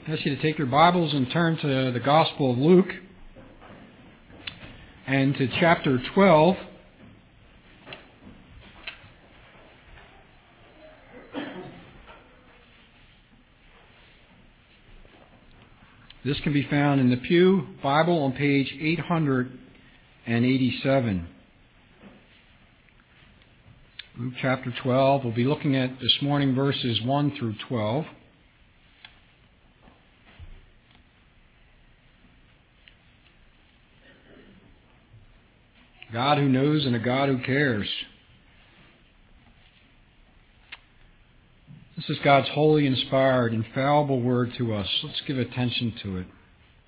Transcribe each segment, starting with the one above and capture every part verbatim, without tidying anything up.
I ask you to take your Bibles and turn to the Gospel of Luke and to chapter twelve. This can be found in the Pew Bible on page eight hundred eighty-seven. Luke chapter twelve. We'll be looking at this morning verses one through twelve. God who knows and a God who cares. This is God's holy, inspired, infallible word to us. Let's give attention to it.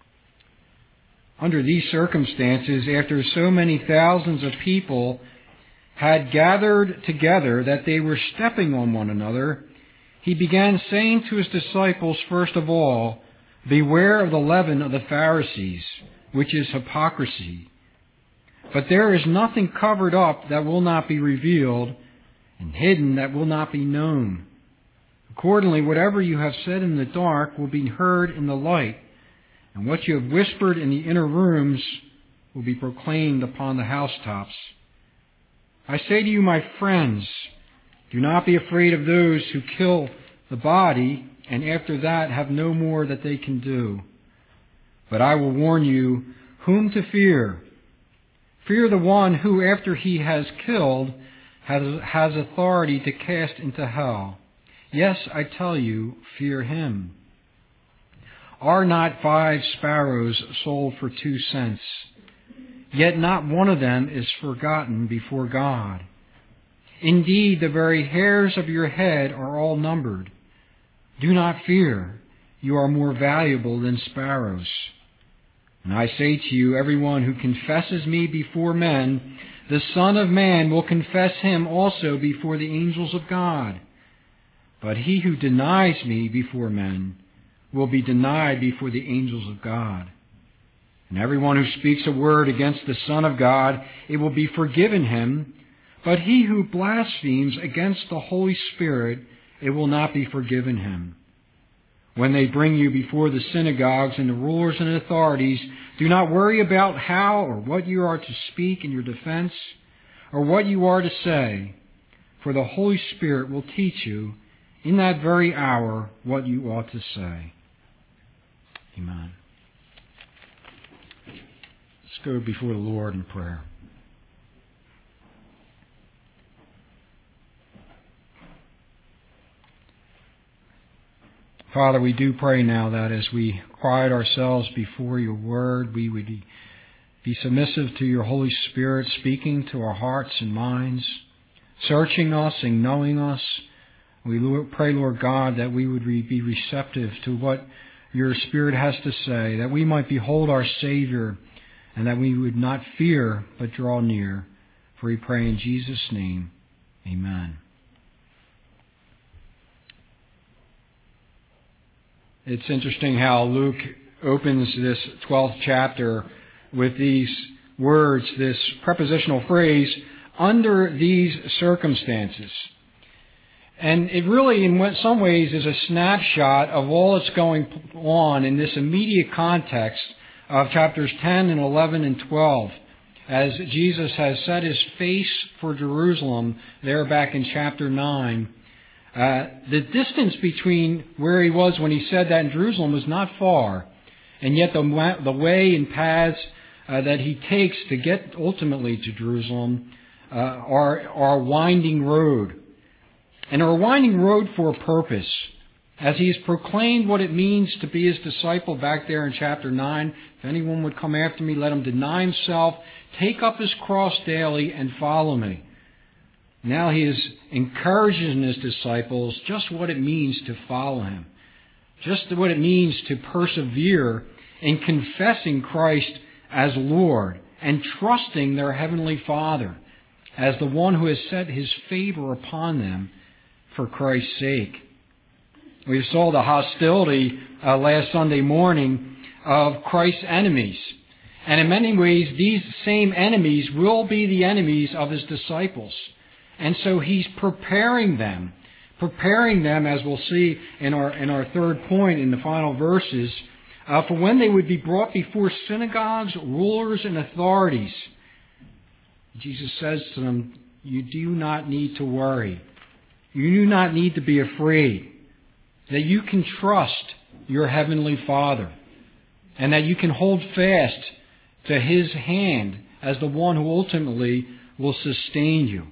Under these circumstances, after so many thousands of people had gathered together that they were stepping on one another, he began saying to his disciples, first of all, "Beware of the leaven of the Pharisees, which is hypocrisy. But there is nothing covered up that will not be revealed, and hidden that will not be known. Accordingly, whatever you have said in the dark will be heard in the light, and what you have whispered in the inner rooms will be proclaimed upon the housetops. I say to you, my friends, do not be afraid of those who kill the body, and after that have no more that they can do. But I will warn you whom to fear. Fear the one who, after he has killed, has, has authority to cast into hell. Yes, I tell you, fear him. Are not five sparrows sold for two cents? Yet not one of them is forgotten before God. Indeed, the very hairs of your head are all numbered. Do not fear. You are more valuable than sparrows. And I say to you, everyone who confesses me before men, the Son of Man will confess him also before the angels of God. But he who denies me before men will be denied before the angels of God. And everyone who speaks a word against the Son of God, it will be forgiven him. But he who blasphemes against the Holy Spirit, it will not be forgiven him. When they bring you before the synagogues and the rulers and authorities, do not worry about how or what you are to speak in your defense or what you are to say, for the Holy Spirit will teach you in that very hour what you ought to say." Amen. Let's go before the Lord in prayer. Father, we do pray now that as we quiet ourselves before your word, we would be, be submissive to your Holy Spirit speaking to our hearts and minds, searching us and knowing us. We pray, Lord God, that we would be receptive to what your Spirit has to say, that we might behold our Savior, and that we would not fear but draw near. For we pray in Jesus' name, amen. It's interesting how Luke opens this twelfth chapter with these words, this prepositional phrase, "under these circumstances." And it really, in some ways, is a snapshot of all that's going on in this immediate context of chapters ten and eleven and twelve, as Jesus has set his face for Jerusalem there back in chapter nine. Uh, the distance between where he was when he said that in Jerusalem was not far, and yet the, the way and paths uh, that he takes to get ultimately to Jerusalem uh, are, are a winding road. And are a winding road for a purpose. As he has proclaimed what it means to be his disciple back there in chapter nine, if anyone would come after me, let him deny himself, take up his cross daily, and follow me. Now he is encouraging his disciples just what it means to follow him. Just what it means to persevere in confessing Christ as Lord and trusting their Heavenly Father as the one who has set his favor upon them for Christ's sake. We saw the hostility uh, last Sunday morning of Christ's enemies. And in many ways, these same enemies will be the enemies of his disciples. And so he's preparing them preparing them, as we'll see in our in our third point in the final verses, uh, for when they would be brought before synagogues, rulers, and authorities. Jesus says to them, you do not need to worry. You do not need to be afraid. That you can trust your Heavenly Father. And that you can hold fast to His hand as the one who ultimately will sustain you.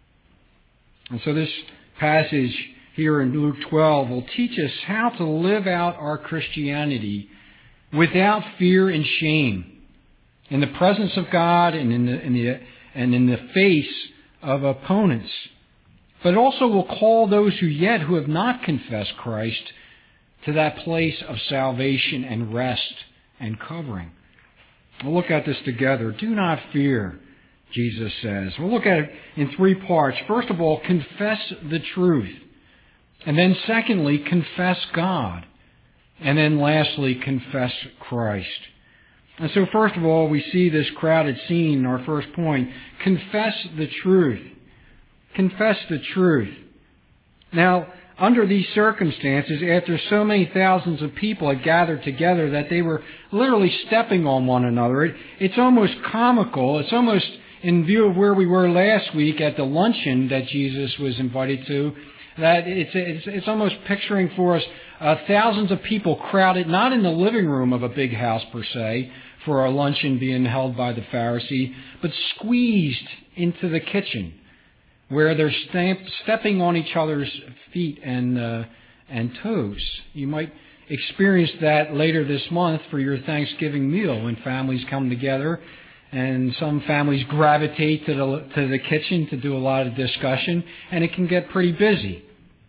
And so this passage here in Luke twelve will teach us how to live out our Christianity without fear and shame, in the presence of God and in the, in the and in the face of opponents. But it also will call those who yet who have not confessed Christ to that place of salvation and rest and covering. We'll look at this together. Do not fear, Jesus says. We'll look at it in three parts. First of all, confess the truth. And then secondly, confess God. And then lastly, confess Christ. And so first of all, we see this crowded scene in our first point. Confess the truth. Confess the truth. Now, under these circumstances, after so many thousands of people had gathered together that they were literally stepping on one another, it, it's almost comical. It's almost in view of where we were last week at the luncheon that Jesus was invited to, that it's, it's, it's almost picturing for us uh, thousands of people crowded, not in the living room of a big house per se, for a luncheon being held by the Pharisee, but squeezed into the kitchen, where they're stamp, stepping on each other's feet and uh, and toes. You might experience that later this month for your Thanksgiving meal when families come together, and some families gravitate to the to the kitchen to do a lot of discussion, and it can get pretty busy.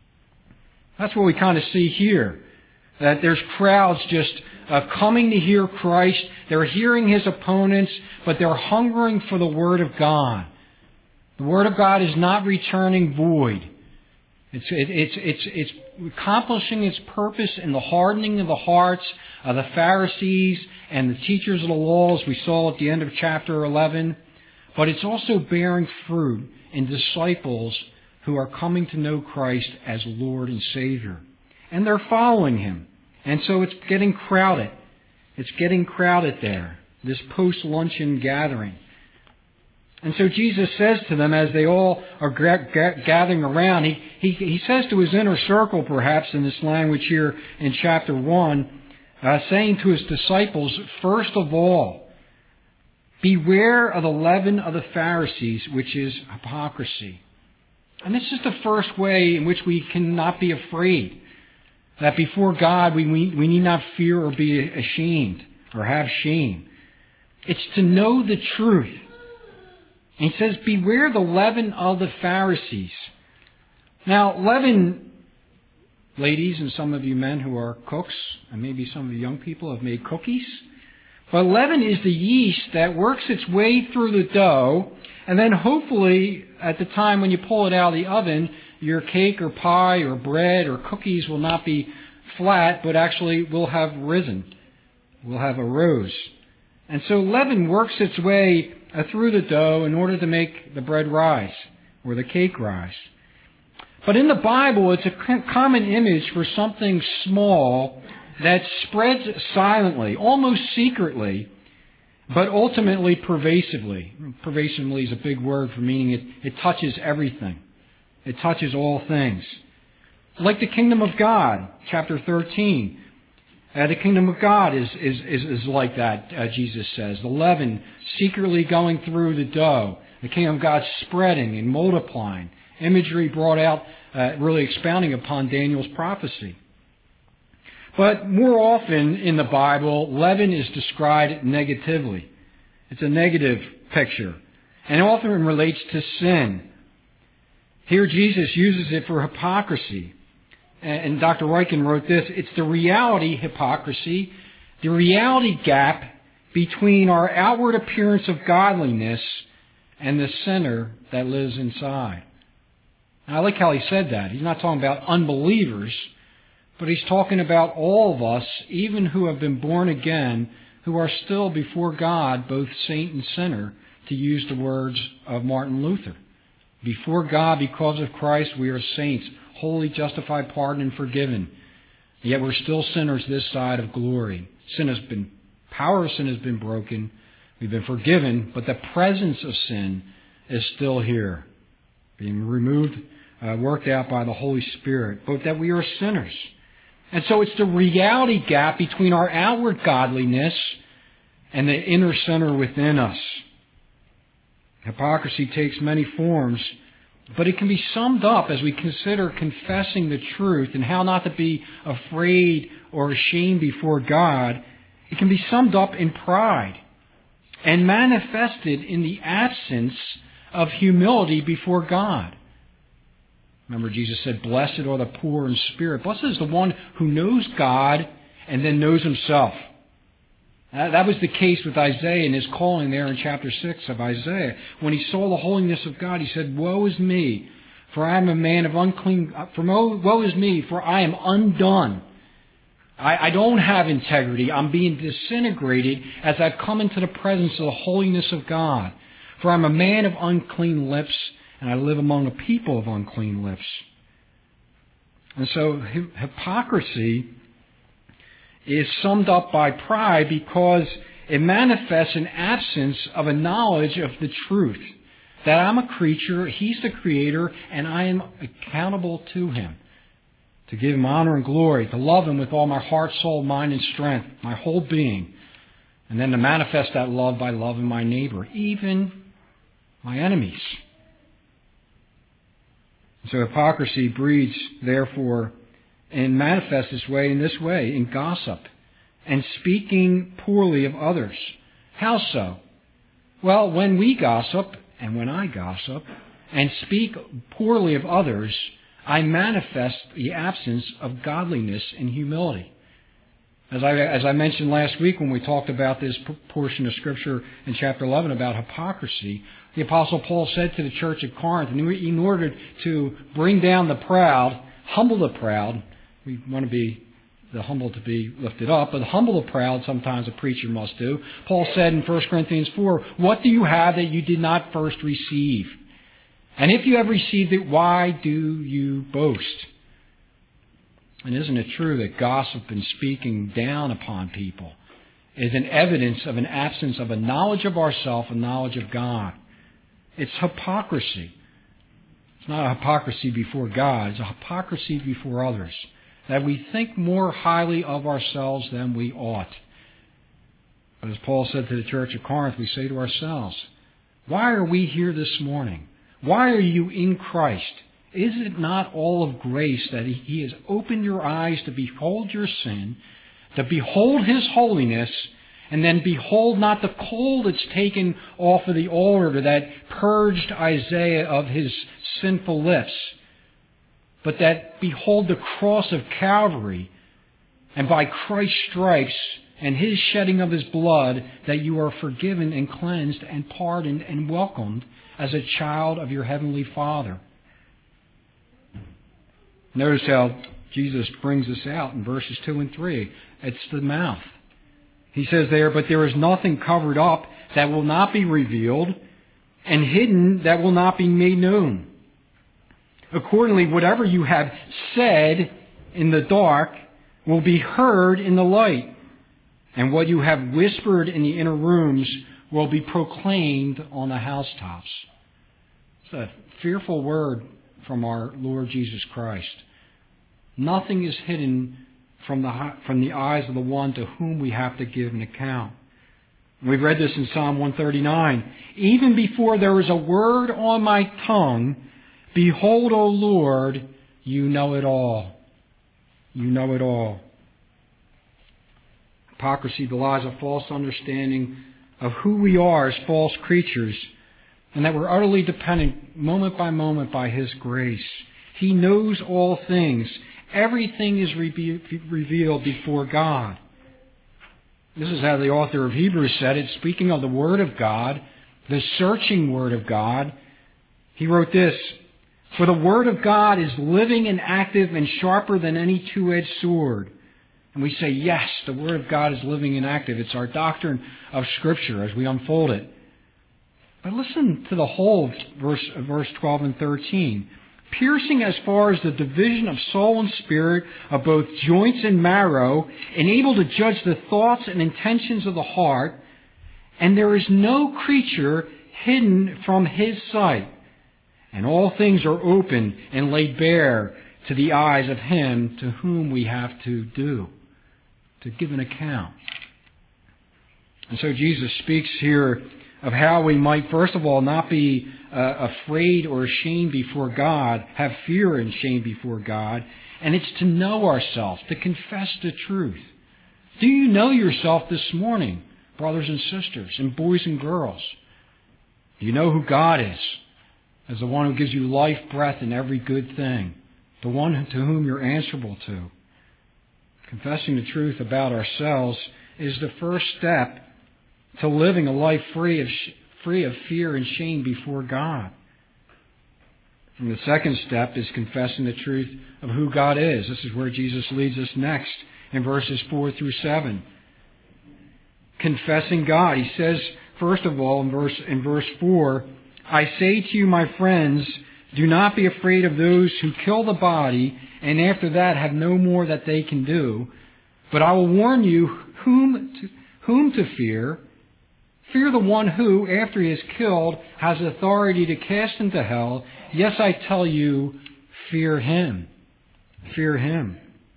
That's what we kind of see here, that there's crowds just uh, coming to hear Christ. They're hearing His opponents, but they're hungering for the Word of God. The Word of God is not returning void. It's, it, it's, it's, it's accomplishing its purpose in the hardening of the hearts of the Pharisees and the teachers of the laws we saw at the end of chapter eleven. But it's also bearing fruit in disciples who are coming to know Christ as Lord and Savior. And they're following Him. And so it's getting crowded. It's getting crowded there, this post-luncheon gathering. And so Jesus says to them, as they all are ga- ga- gathering around, he, he, he says to his inner circle, perhaps in this language here in chapter one, uh, saying to his disciples, first of all, beware of the leaven of the Pharisees, which is hypocrisy. And this is the first way in which we cannot be afraid, that before God we, we, we need not fear or be ashamed or have shame. It's to know the truth. And he says, beware the leaven of the Pharisees. Now, leaven, ladies and some of you men who are cooks, and maybe some of you young people have made cookies. But leaven is the yeast that works its way through the dough, and then hopefully at the time when you pull it out of the oven, your cake or pie or bread or cookies will not be flat, but actually will have risen, will have arose. And so leaven works its way uh, through the dough in order to make the bread rise or the cake rise. But in the Bible, it's a common image for something small that spreads silently, almost secretly, but ultimately pervasively. Pervasively is a big word for meaning it, it touches everything. It touches all things. Like the kingdom of God, chapter thirteen. Uh, the kingdom of God is, is, is, is like that, uh, Jesus says. The leaven secretly going through the dough. The kingdom of God spreading and multiplying. Imagery brought out, uh, really expounding upon Daniel's prophecy. But more often in the Bible, leaven is described negatively. It's a negative picture. And often it relates to sin. Here Jesus uses it for hypocrisy. And Doctor Ryken wrote this, it's the reality hypocrisy, the reality gap between our outward appearance of godliness and the sinner that lives inside. And I like how he said that. He's not talking about unbelievers, but he's talking about all of us, even who have been born again, who are still before God, both saint and sinner, to use the words of Martin Luther. Before God, because of Christ, we are saints, holy, justified, pardoned, and forgiven. Yet we're still sinners this side of glory. Sin has been, power of sin has been broken. We've been forgiven, but the presence of sin is still here, being removed, uh, worked out by the Holy Spirit, but that we are sinners. And so it's the reality gap between our outward godliness and the inner sinner within us. Hypocrisy takes many forms, but it can be summed up as we consider confessing the truth and how not to be afraid or ashamed before God. It can be summed up in pride and manifested in the absence of humility before God. Remember, Jesus said, "Blessed are the poor in spirit." Blessed is the one who knows God and then knows himself. That was the case with Isaiah in his calling there in chapter six of Isaiah. When he saw the holiness of God, he said, "Woe is me, for I am a man of unclean... For woe is me, for I am undone. I, I don't have integrity. I'm being disintegrated as I've come into the presence of the holiness of God. For I'm a man of unclean lips, and I live among a people of unclean lips." And so hypocrisy is summed up by pride because it manifests an absence of a knowledge of the truth. That I'm a creature, He's the Creator, and I am accountable to Him. To give Him honor and glory, to love Him with all my heart, soul, mind, and strength, my whole being. And then to manifest that love by loving my neighbor, even my enemies. So hypocrisy breeds, therefore, and manifests its way in this way, in gossip and speaking poorly of others. How so? Well, when we gossip, and when I gossip, and speak poorly of others, I manifest the absence of godliness and humility. As I, as I mentioned last week when we talked about this portion of Scripture in chapter eleven about hypocrisy, the Apostle Paul said to the church at Corinth, in order to bring down the proud, humble the proud, we want to be the humble to be lifted up, but humble the proud sometimes a preacher must do. Paul said in First Corinthians four, "What do you have that you did not first receive? And if you have received it, why do you boast?" And isn't it true that gossip and speaking down upon people is an evidence of an absence of a knowledge of ourselves, a knowledge of God? It's hypocrisy. It's not a hypocrisy before God. It's a hypocrisy before others. That we think more highly of ourselves than we ought. But as Paul said to the church of Corinth, we say to ourselves, why are we here this morning? Why are you in Christ? Is it not all of grace that He has opened your eyes to behold your sin, to behold His holiness, and then behold not the coal that's taken off of the altar that purged Isaiah of his sinful lips, but that behold the cross of Calvary, and by Christ's stripes and His shedding of His blood that you are forgiven and cleansed and pardoned and welcomed as a child of your Heavenly Father. Notice how Jesus brings this out in verses two and three. It's the mouth. He says there, "But there is nothing covered up that will not be revealed, and hidden that will not be made known. Accordingly, whatever you have said in the dark will be heard in the light, and what you have whispered in the inner rooms will be proclaimed on the housetops." It's a fearful word from our Lord Jesus Christ. Nothing is hidden from the from the eyes of the one to whom we have to give an account. We've read this in Psalm one thirty-nine. "Even before there is a word on my tongue, behold, O Lord, you know it all." You know it all. Hypocrisy belies a false understanding of who we are as false creatures, and that we're utterly dependent moment by moment by His grace. He knows all things. Everything is revealed before God. This is how the author of Hebrews said it, speaking of the Word of God, the searching Word of God. He wrote this, "For the Word of God is living and active and sharper than any two-edged sword." And we say, yes, the Word of God is living and active. It's our doctrine of Scripture as we unfold it. But listen to the whole verse, verse twelve and thirteen. piercing as far as the division of soul and spirit, of both joints and marrow, and able to judge the thoughts and intentions of the heart. And there is no creature hidden from His sight. And all things are open and laid bare to the eyes of Him to whom we have to do, to give an account. And so Jesus speaks here of how we might, first of all, not be uh, afraid or ashamed before God, have fear and shame before God. And it's to know ourselves, to confess the truth. Do you know yourself this morning, brothers and sisters, and boys and girls? Do you know who God is as the one who gives you life, breath, and every good thing? The one to whom you're answerable to. Confessing the truth about ourselves is the first step to living a life free of free of fear and shame before God. And the second step is confessing the truth of who God is. This is where Jesus leads us next in verses four through seven. Confessing God. He says, first of all, in verse in verse four, I say to you, my friends, do not be afraid of those who kill the body, and after that have no more that they can do. But I will warn you whom to, whom to fear. Fear the one who, after he is killed, has authority to cast into hell. Yes, I tell you, fear him. Fear him.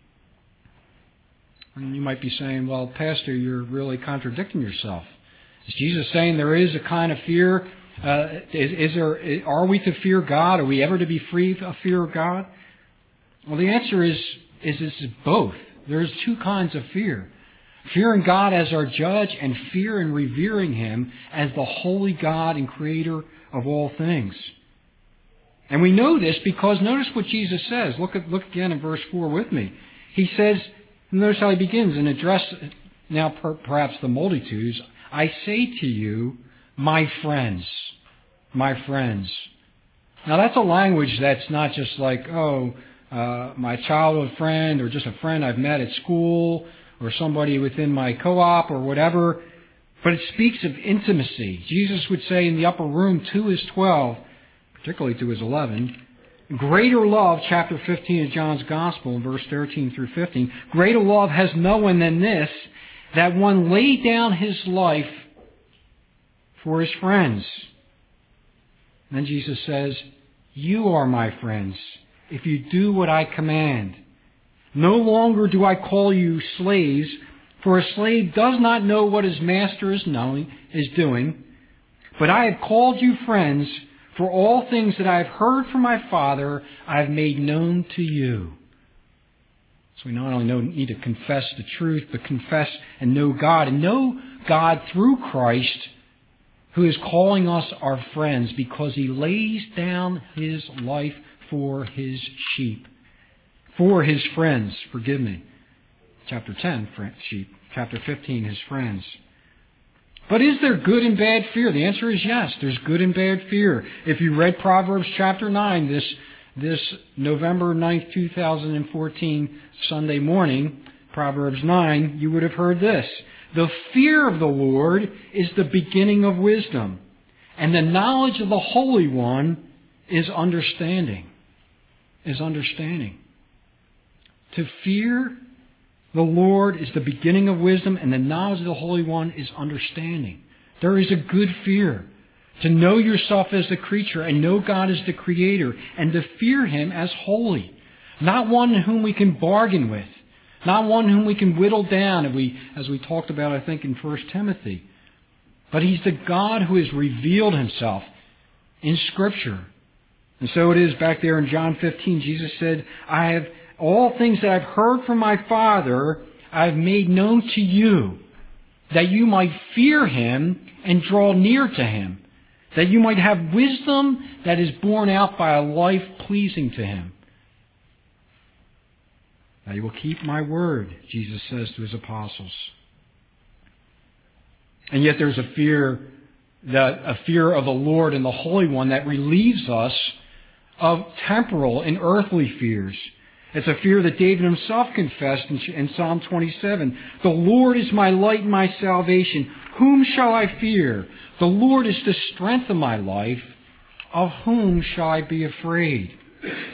And you might be saying, well, Pastor, you're really contradicting yourself. Is Jesus saying there is a kind of fear? Uh, is, is there? Are we to fear God? Are we ever to be free of fear of God? Well, the answer is, is it's both. There's two kinds of fear. Fearing God as our judge, and fear and revering Him as the holy God and creator of all things. And we know this because notice what Jesus says. Look at look again in verse four with me. He says, notice how he begins and address now per, perhaps the multitudes. I say to you, my friends, my friends. Now that's a language that's not just like, oh, uh, my childhood friend, or just a friend I've met at school, or somebody within my co-op or whatever, but it speaks of intimacy. Jesus would say in the upper room to His twelve, particularly to His eleven, greater love, chapter fifteen of John's Gospel, verse thirteen through fifteen, greater love has no one than this, that one laid down his life for his friends. And then Jesus says, you are my friends, if you do what I command. No longer do I call you slaves, for a slave does not know what his master is knowing, is doing. But I have called you friends, for all things that I have heard from my Father, I have made known to you. So we not only know, need to confess the truth, but confess and know God, and know God through Christ, who is calling us our friends because He lays down His life for His sheep. For His friends, forgive me. Chapter ten, sheep. Chapter fifteen, His friends. But is there good and bad fear? The answer is yes, there's good and bad fear. If you read Proverbs chapter nine this, this November ninth, two thousand fourteen, Sunday morning, Proverbs nine, you would have heard this. The fear of the Lord is the beginning of wisdom, and the knowledge of the Holy One is understanding. Is understanding. To fear the Lord is the beginning of wisdom, and the knowledge of the Holy One is understanding. There is a good fear. To know yourself as the creature and know God as the Creator, and to fear Him as holy. Not one whom we can bargain with. Not one whom we can whittle down, as we, as we talked about, I think, in First Timothy. But He's the God who has revealed Himself in Scripture. And so it is back there in John fifteen. Jesus said, I have all things that I've heard from my Father, I've made known to you, that you might fear Him and draw near to Him, that you might have wisdom that is borne out by a life pleasing to Him. Now you will keep my word, Jesus says to His apostles. And yet there's a fear, that a fear of the Lord and the Holy One that relieves us of temporal and earthly fears. It's a fear that David himself confessed in Psalm twenty-seven. The Lord is my light and my salvation. Whom shall I fear? The Lord is the strength of my life. Of whom shall I be afraid?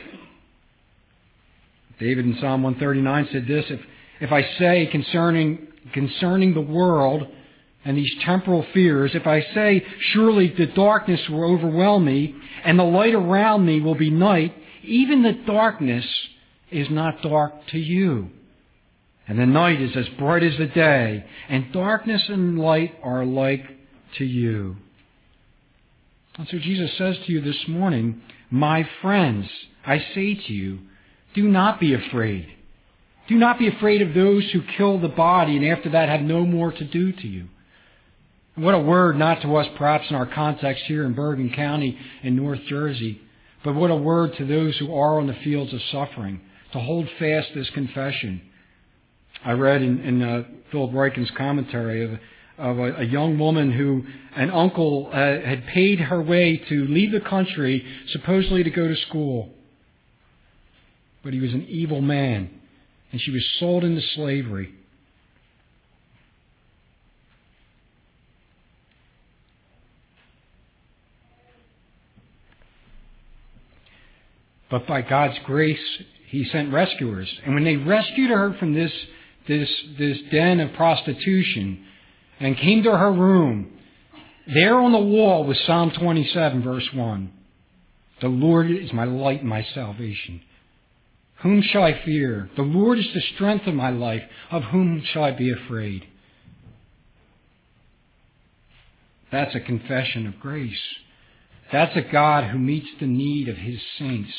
David in Psalm one thirty-nine said this, if, if I say concerning, concerning the world and these temporal fears, if I say, surely the darkness will overwhelm me and the light around me will be night, even the darkness is not dark to you. And the night is as bright as the day, and darkness and light are alike to you. And so Jesus says to you this morning, my friends, I say to you, do not be afraid. Do not be afraid of those who kill the body and after that have no more to do to you. And what a word, not to us perhaps in our context here in Bergen County in North Jersey, but what a word to those who are on the fields of suffering, to hold fast this confession. I read in, in uh, Philip Ryken's commentary of, of a, a young woman who an uncle uh, had paid her way to leave the country, supposedly to go to school. But he was an evil man, and she was sold into slavery. But by God's grace, He sent rescuers. And when they rescued her from this, this, this den of prostitution and came to her room, there on the wall was Psalm twenty-seven, verse one. The Lord is my light and my salvation. Whom shall I fear? The Lord is the strength of my life. Of whom shall I be afraid? That's a confession of grace. That's a God who meets the need of His saints.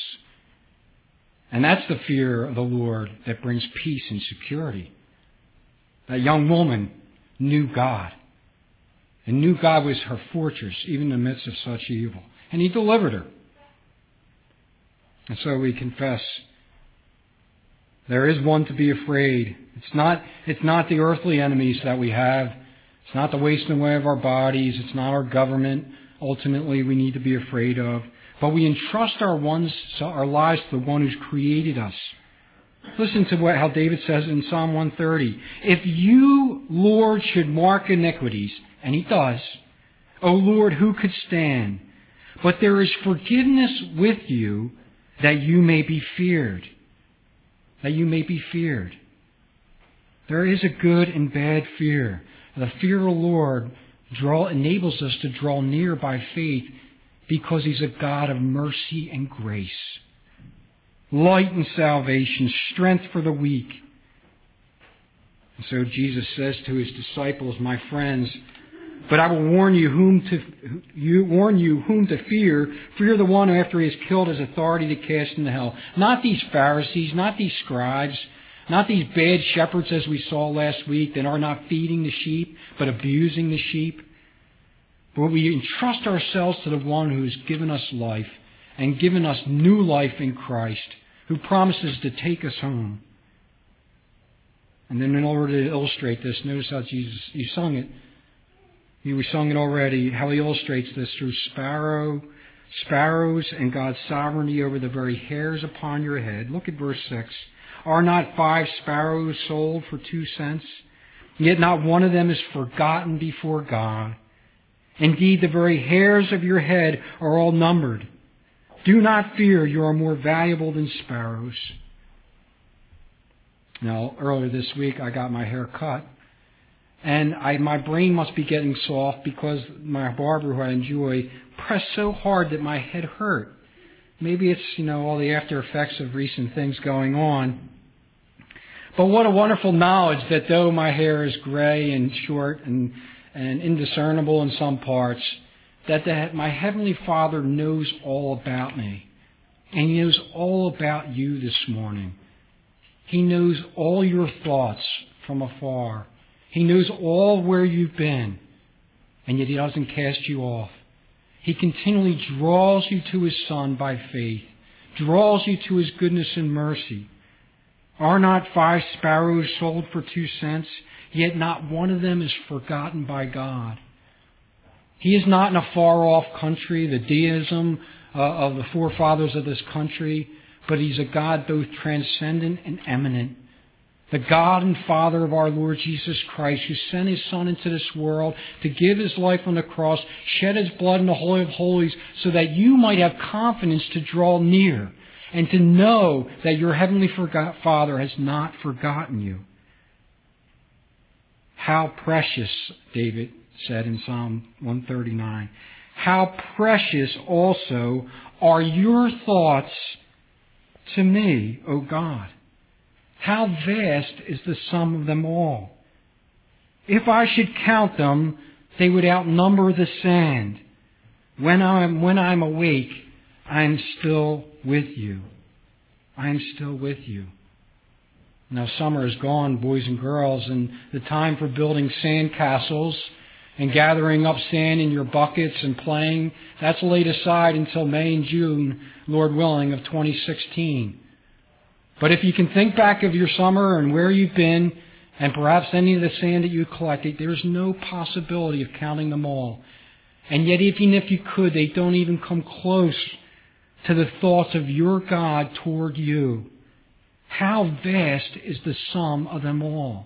And that's the fear of the Lord that brings peace and security. That young woman knew God. And knew God was her fortress, even in the midst of such evil. And He delivered her. And so we confess, there is one to be afraid. It's not, it's not the earthly enemies that we have. It's not the wasting away of our bodies. It's not our government. Ultimately, we need to be afraid of. But we entrust our ones, our lives to the one who's created us. Listen to what, how David says in Psalm one thirty. If you, Lord, should mark iniquities, and He does, O Lord, who could stand? But there is forgiveness with you that you may be feared. That you may be feared. There is a good and bad fear. The fear of the Lord draw, enables us to draw near by faith because He's a God of mercy and grace. Light and salvation, strength for the weak. And so Jesus says to His disciples, my friends, but I will warn you whom to you warn you whom to fear. Fear the one who after he has killed has authority to cast into hell. Not these Pharisees, not these scribes, not these bad shepherds as we saw last week that are not feeding the sheep but abusing the sheep. But we entrust ourselves to the one who has given us life and given us new life in Christ, who promises to take us home. And then in order to illustrate this, notice how Jesus, you sung it. We sung it already, how He illustrates this through sparrow, sparrows and God's sovereignty over the very hairs upon your head. Look at verse six. Are not five sparrows sold for two cents? Yet not one of them is forgotten before God. Indeed, the very hairs of your head are all numbered. Do not fear, you are more valuable than sparrows. Now, earlier this week, I got my hair cut. And I, my brain must be getting soft because my barber, who I enjoy, pressed so hard that my head hurt. Maybe it's, you know, all the after effects of recent things going on. But what a wonderful knowledge that though my hair is gray and short and, and indiscernible in some parts, that the, my Heavenly Father knows all about me. And He knows all about you this morning. He knows all your thoughts from afar. He knows all where you've been, and yet He doesn't cast you off. He continually draws you to His Son by faith, draws you to His goodness and mercy. Are not five sparrows sold for two cents? Yet not one of them is forgotten by God. He is not in a far-off country, the deism uh, of the forefathers of this country, but He's a God both transcendent and eminent. The God and Father of our Lord Jesus Christ, who sent His Son into this world to give His life on the cross, shed His blood in the Holy of Holies, so that you might have confidence to draw near. and to know that your Heavenly Father has not forgotten you. How precious, David said in Psalm one thirty-nine, how precious also are your thoughts to me, O God. How vast is the sum of them all. If I should count them, they would outnumber the sand. When I'm, when I'm awake, I am still with you. I am still with you. Now summer is gone, boys and girls, and the time for building sand castles and gathering up sand in your buckets and playing, that's laid aside until May and June, Lord willing, of twenty sixteen. But if you can think back of your summer and where you've been, and perhaps any of the sand that you collected, there's no possibility of counting them all. And yet, even if you could, they don't even come close to the thoughts of your God toward you. How vast is the sum of them all?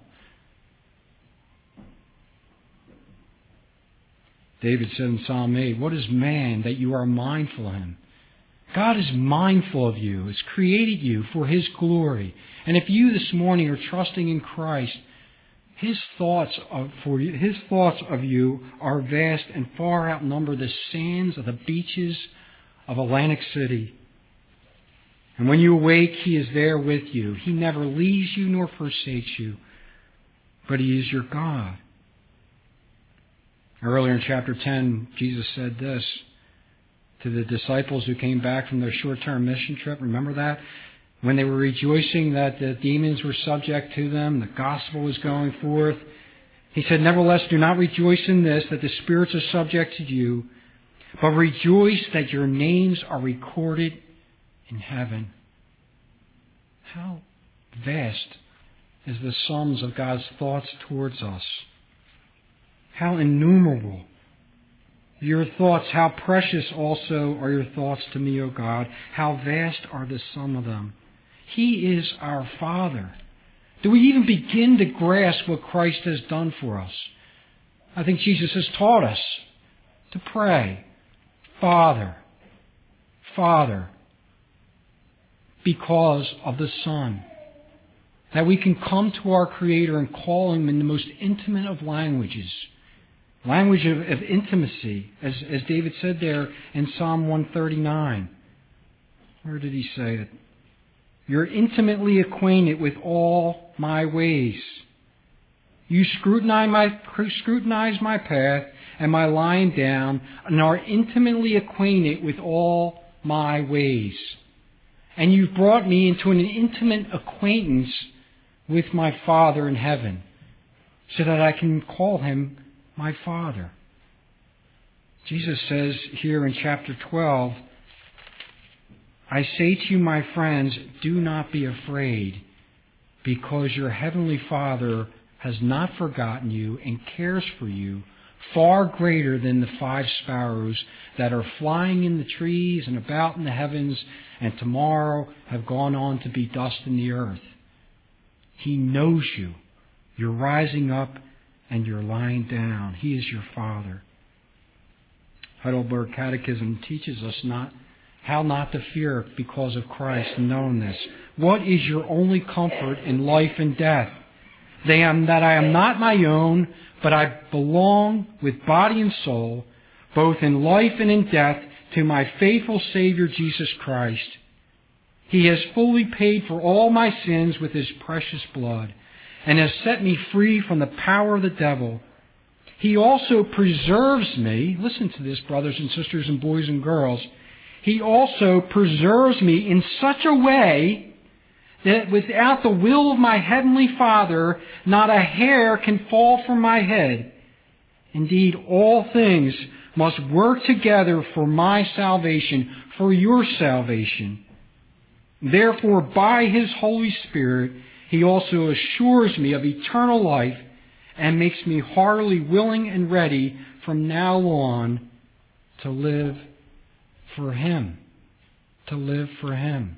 David said in Psalm eight, what is man that you are mindful of him? God is mindful of you, has created you for His glory. And if you this morning are trusting in Christ, His thoughts of, for you, His thoughts of you are vast and far outnumber the sands of the beaches of Atlantic City. And when you awake, He is there with you. He never leaves you nor forsakes you, but He is your God. Earlier in chapter ten, Jesus said this to the disciples who came back from their short-term mission trip. Remember that? When they were rejoicing that the demons were subject to them, the gospel was going forth. He said, nevertheless, do not rejoice in this, that the spirits are subject to you, but rejoice that your names are recorded in heaven. How vast is the sums of God's thoughts towards us. How innumerable. Your thoughts, how precious also are your thoughts to me, O God. How vast are the sum of them. He is our Father. Do we even begin to grasp what Christ has done for us? I think Jesus has taught us to pray, Father, Father, because of the Son. That we can come to our Creator and call Him in the most intimate of languages. Language of, of intimacy, as, as David said there in Psalm one thirty-nine. Where did he say it? You're intimately acquainted with all my ways. You scrutinize my, scrutinize my path and my lying down, and are intimately acquainted with all my ways. And you've brought me into an intimate acquaintance with my Father in heaven, so that I can call Him my Father. Jesus says here in chapter twelve, I say to you, my friends, do not be afraid, because your heavenly Father has not forgotten you and cares for you far greater than the five sparrows that are flying in the trees and about in the heavens, and tomorrow have gone on to be dust in the earth. He knows you. You're rising up and you're lying down. He is your Father. Heidelberg Catechism teaches us not how not to fear because of Christ, knowing this. What is your only comfort in life and death? They am that I am not my own, but I belong with body and soul, both in life and in death, to my faithful Savior Jesus Christ. He has fully paid for all my sins with His precious blood, and has set me free from the power of the devil. He also preserves me, listen to this, brothers and sisters and boys and girls, He also preserves me in such a way that without the will of my heavenly Father, not a hair can fall from my head. Indeed, all things must work together for my salvation, for your salvation. Therefore, by His Holy Spirit, He also assures me of eternal life and makes me heartily willing and ready from now on to live for Him. To live for Him.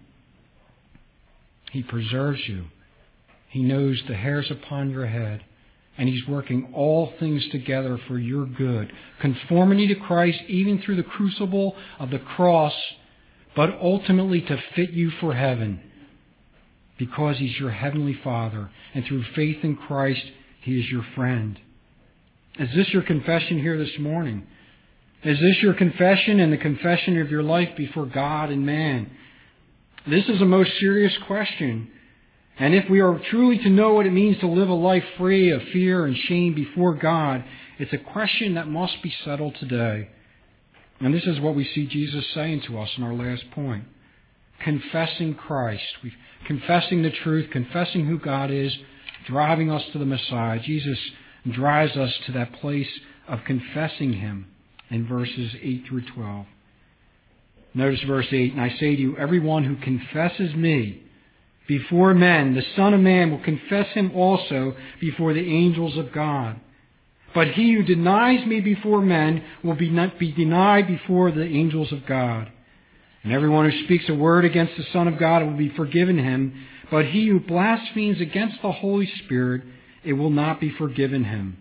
He preserves you. He knows the hairs upon your head. And He's working all things together for your good. Conformity to Christ, even through the crucible of the cross, but ultimately to fit you for heaven, because He's your Heavenly Father, and through faith in Christ, He is your friend. Is this your confession here this morning? Is this your confession and the confession of your life before God and man? This is a most serious question. And if we are truly to know what it means to live a life free of fear and shame before God, it's a question that must be settled today. And this is what we see Jesus saying to us in our last point. Confessing Christ. Confessing the truth, confessing who God is, driving us to the Messiah. Jesus drives us to that place of confessing Him in verses eight through twelve. Notice verse eight, and I say to you, everyone who confesses me before men, the Son of Man will confess Him also before the angels of God. But he who denies me before men will be, not be denied before the angels of God. And everyone who speaks a word against the Son of God will be forgiven him. But he who blasphemes against the Holy Spirit, it will not be forgiven him.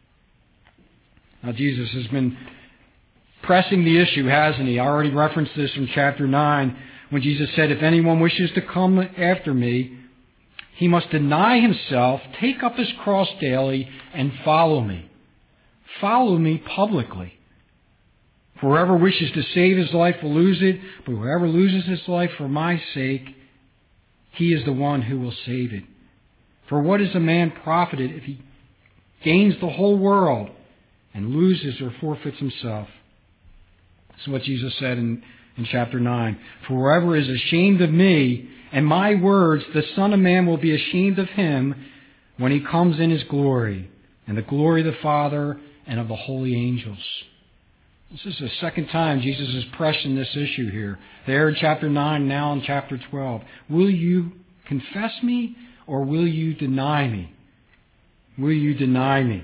Now Jesus has been pressing the issue, hasn't he? I already referenced this in chapter nine when Jesus said, if anyone wishes to come after me, he must deny himself, take up his cross daily, and follow me. Follow me publicly. For whoever wishes to save his life will lose it, but whoever loses his life for my sake, he is the one who will save it. For what is a man profited if he gains the whole world and loses or forfeits himself? This is what Jesus said in, in chapter nine. For whoever is ashamed of me and my words, the Son of Man will be ashamed of him when he comes in his glory, and the glory of the Father and of the holy angels. This is the second time Jesus is pressing this issue here. There in chapter nine, now in chapter twelve. Will you confess me or will you deny me? Will you deny me?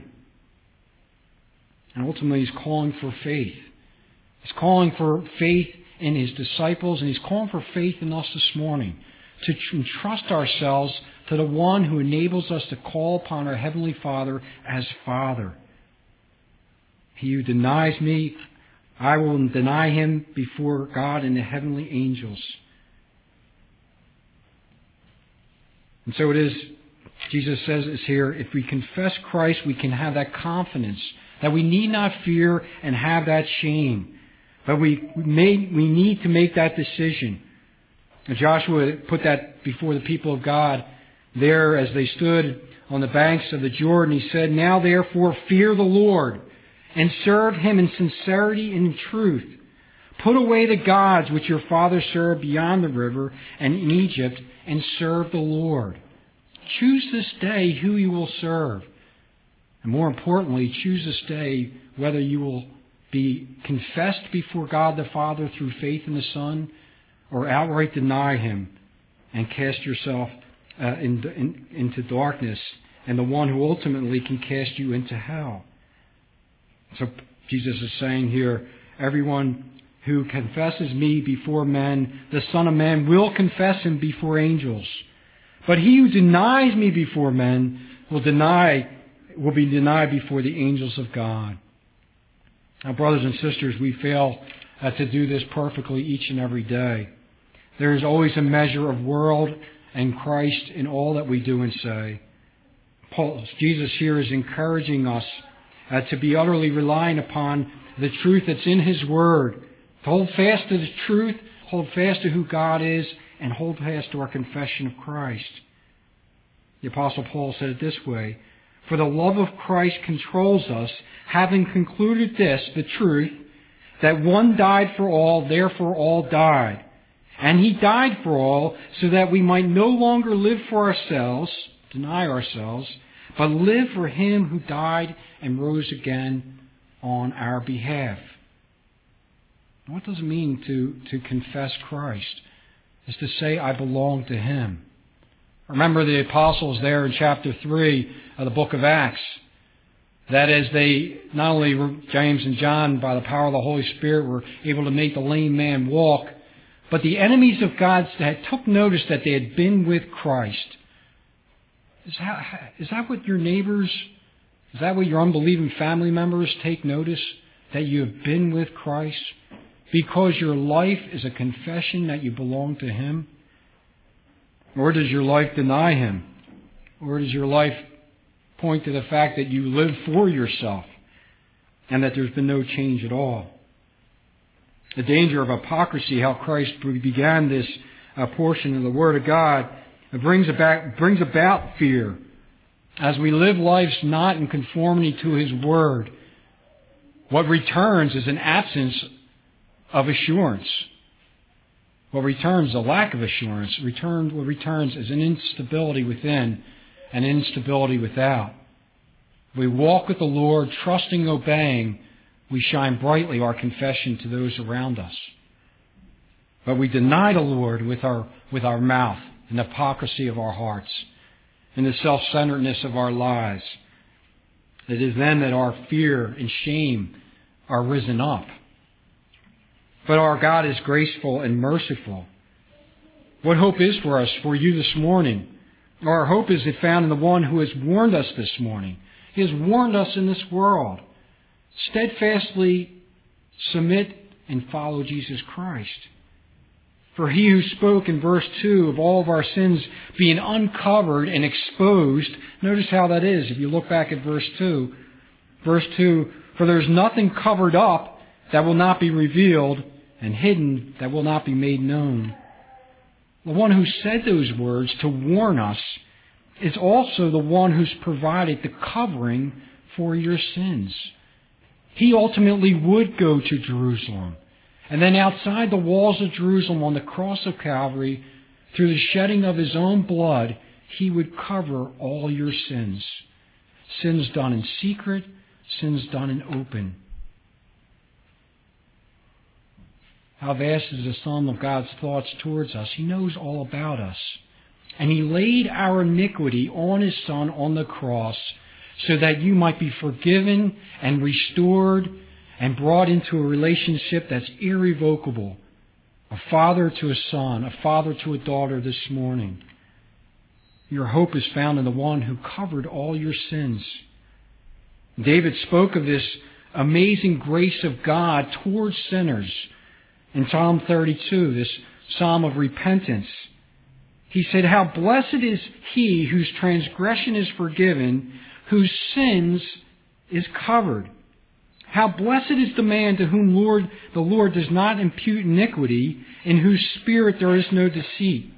And ultimately He's calling for faith. He's calling for faith in His disciples, and He's calling for faith in us this morning to entrust ourselves to the one who enables us to call upon our Heavenly Father as Father. He who denies me, I will deny him before God and the heavenly angels. And so it is, Jesus says it's here, if we confess Christ, we can have that confidence that we need not fear and have that shame. But we, may, we need to make that decision. And Joshua put that before the people of God there as they stood on the banks of the Jordan. He said, now therefore fear the Lord, and serve Him in sincerity and in truth. Put away the gods which your fathers served beyond the river and in Egypt, and serve the Lord. Choose this day who you will serve. And more importantly, choose this day whether you will be confessed before God the Father through faith in the Son, or outright deny Him and cast yourself uh, in, in, into darkness, and the one who ultimately can cast you into hell. So Jesus is saying here, everyone who confesses me before men, the Son of Man will confess Him before angels. But he who denies me before men will deny, will be denied before the angels of God. Now, brothers and sisters, we fail uh, to do this perfectly each and every day. There is always a measure of world and Christ in all that we do and say. Paul, Jesus here is encouraging us Uh, to be utterly relying upon the truth that's in His Word. To hold fast to the truth, hold fast to who God is, and hold fast to our confession of Christ. The Apostle Paul said it this way, for the love of Christ controls us, having concluded this, the truth, that one died for all, therefore all died. And He died for all, so that we might no longer live for ourselves, deny ourselves, but live for Him who died and rose again on our behalf. What does it mean to, to confess Christ? It's to say, I belong to Him. Remember the apostles there in chapter three of the book of Acts. That as they, not only were James and John, by the power of the Holy Spirit, were able to make the lame man walk, but the enemies of God had took notice that they had been with Christ. Is that, is that what your neighbors, is that what your unbelieving family members take notice? That you have been with Christ? because your life is a confession that you belong to Him? Or does your life deny Him? Or does your life point to the fact that you live for yourself and that there's been no change at all? The danger of hypocrisy, how Christ began this uh, portion of the Word of God, it brings about, brings about fear. As we live lives not in conformity to His Word, what returns is an absence of assurance. What returns, a lack of assurance. Return, what returns is an instability within and instability without. We walk with the Lord, trusting, obeying. We shine brightly our confession to those around us. But we deny the Lord with our, with our mouth, in the hypocrisy of our hearts, in the self-centeredness of our lives. It is then that our fear and shame are risen up. But our God is graceful and merciful. What hope is for us, for you this morning? Our hope is found in the one who has warned us this morning. He has warned us in this world. Steadfastly submit and follow Jesus Christ. For He who spoke in verse two of all of our sins being uncovered and exposed, notice how that is if you look back at verse two. Verse two, for there is nothing covered up that will not be revealed, and hidden that will not be made known. The one who said those words to warn us is also the one who's provided the covering for your sins. He ultimately would go to Jerusalem. And then outside the walls of Jerusalem on the cross of Calvary, through the shedding of His own blood, He would cover all your sins. Sins done in secret, sins done in open. How vast is the sum of God's thoughts towards us. He knows all about us. And He laid our iniquity on His Son on the cross so that you might be forgiven and restored and brought into a relationship that's irrevocable. A father to a son, a father to a daughter this morning. Your hope is found in the one who covered all your sins. David spoke of this amazing grace of God towards sinners in Psalm thirty-two, this psalm of repentance. He said, how blessed is he whose transgression is forgiven, whose sins is covered. How blessed is the man to whom Lord the Lord does not impute iniquity, in whose spirit there is no deceit.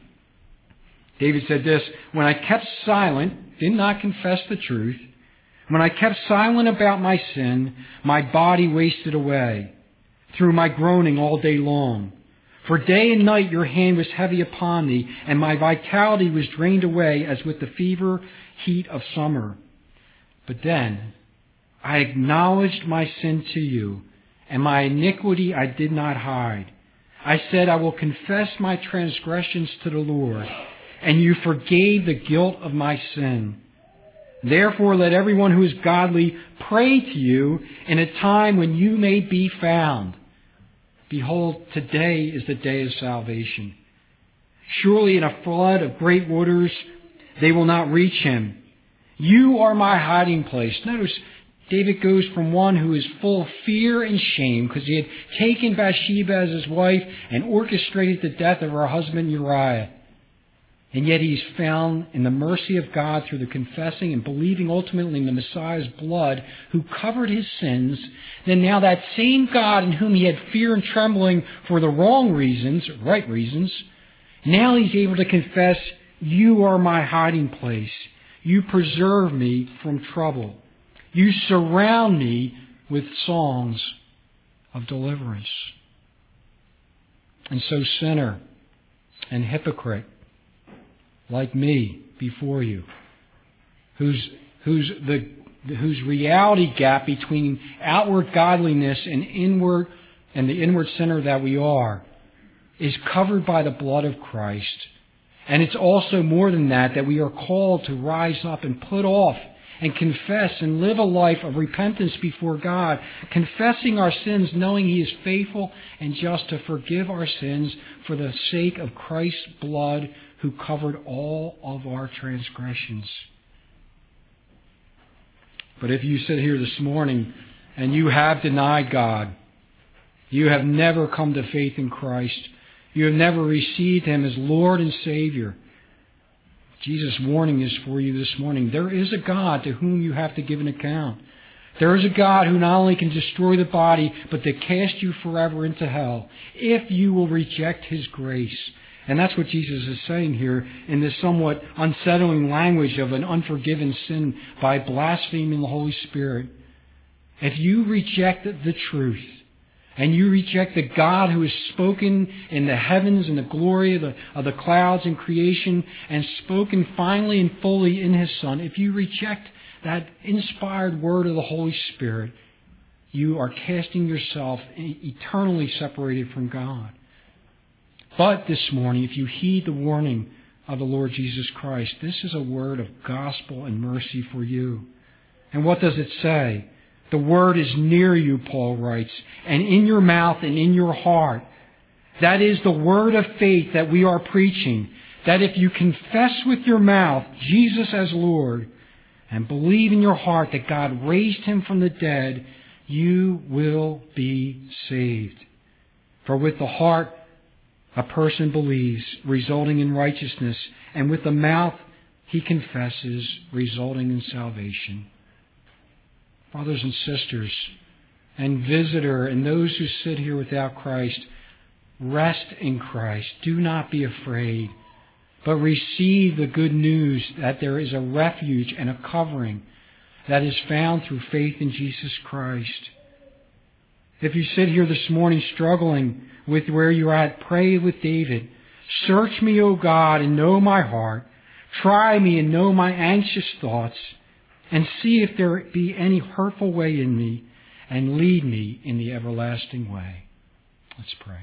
David said this, when I kept silent, did not confess the truth, when I kept silent about my sin, my body wasted away through my groaning all day long. For day and night your hand was heavy upon me, and my vitality was drained away as with the fever heat of summer. But then I acknowledged my sin to you, and my iniquity I did not hide. I said, I will confess my transgressions to the Lord, and you forgave the guilt of my sin. Therefore let everyone who is godly pray to you in a time when you may be found. Behold, today is the day of salvation. Surely in a flood of great waters they will not reach him. You are my hiding place. Notice David goes from one who is full of fear and shame because he had taken Bathsheba as his wife and orchestrated the death of her husband Uriah. And yet he's found in the mercy of God through the confessing and believing ultimately in the Messiah's blood who covered his sins. Then now that same God in whom he had fear and trembling for the wrong reasons, right reasons, now he's able to confess, you are my hiding place. You preserve me from trouble. You surround me with songs of deliverance. And so sinner and hypocrite, like me before you, whose whose the whose reality gap between outward godliness and inward and the inward sinner that we are is covered by the blood of Christ. And it's also more than that, that we are called to rise up and put off and confess and live a life of repentance before God, confessing our sins, knowing He is faithful and just to forgive our sins for the sake of Christ's blood, who covered all of our transgressions. But if you sit here this morning and you have denied God, You have never come to faith in Christ. You have never received Him as Lord and Savior. Jesus' warning is for you this morning. There is a God to whom you have to give an account. There is a God who not only can destroy the body, but to cast you forever into hell if you will reject His grace. And that's what Jesus is saying here in this somewhat unsettling language of an unforgiven sin by blaspheming the Holy Spirit. If you reject the truth, and you reject the God who has spoken in the heavens and the glory of the, of the clouds and creation, and spoken finally and fully in His Son, if you reject that inspired word of the Holy Spirit, you are casting yourself eternally separated from God. But this morning, if you heed the warning of the Lord Jesus Christ, this is a word of gospel and mercy for you. And what does it say? The word is near you, Paul writes, and in your mouth and in your heart. That is the word of faith that we are preaching. That if you confess with your mouth Jesus as Lord and believe in your heart that God raised Him from the dead, you will be saved. For with the heart a person believes, resulting in righteousness, and with the mouth he confesses, resulting in salvation. Brothers and sisters, and visitor, and those who sit here without Christ, rest in Christ. Do not be afraid, but receive the good news that there is a refuge and a covering that is found through faith in Jesus Christ. If you sit here this morning struggling with where you're at, pray with David. Search me, O God, and know my heart. Try me and know my anxious thoughts, and see if there be any hurtful way in me, and lead me in the everlasting way. Let's pray.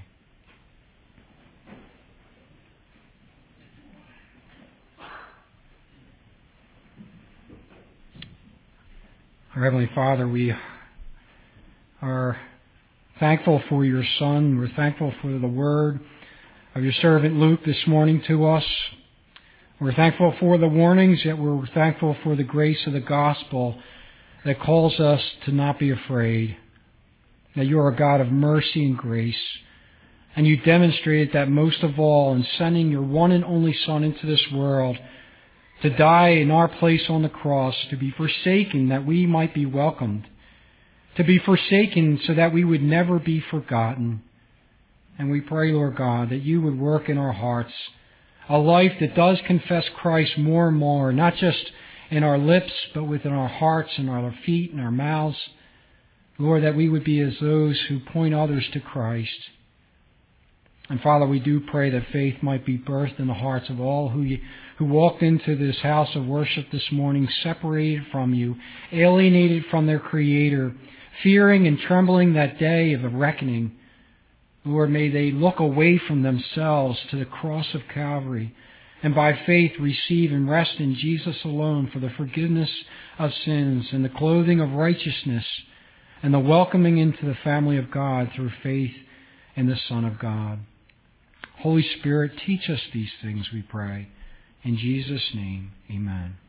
Our Heavenly Father, we are thankful for your Son. We're thankful for the word of your servant Luke this morning to us. We're thankful for the warnings, yet we're thankful for the grace of the gospel that calls us to not be afraid, that you are a God of mercy and grace. And you demonstrated that most of all in sending your one and only Son into this world to die in our place on the cross, to be forsaken that we might be welcomed, to be forsaken so that we would never be forgotten. And we pray, Lord God, that you would work in our hearts a life that does confess Christ more and more, not just in our lips, but within our hearts and our feet and our mouths. Lord, that we would be as those who point others to Christ. And Father, we do pray that faith might be birthed in the hearts of all who, who walked into this house of worship this morning, separated from you, alienated from their Creator, fearing and trembling that day of the reckoning. Lord, may they look away from themselves to the cross of Calvary, and by faith receive and rest in Jesus alone for the forgiveness of sins and the clothing of righteousness and the welcoming into the family of God through faith in the Son of God. Holy Spirit, teach us these things, we pray. In Jesus' name, amen.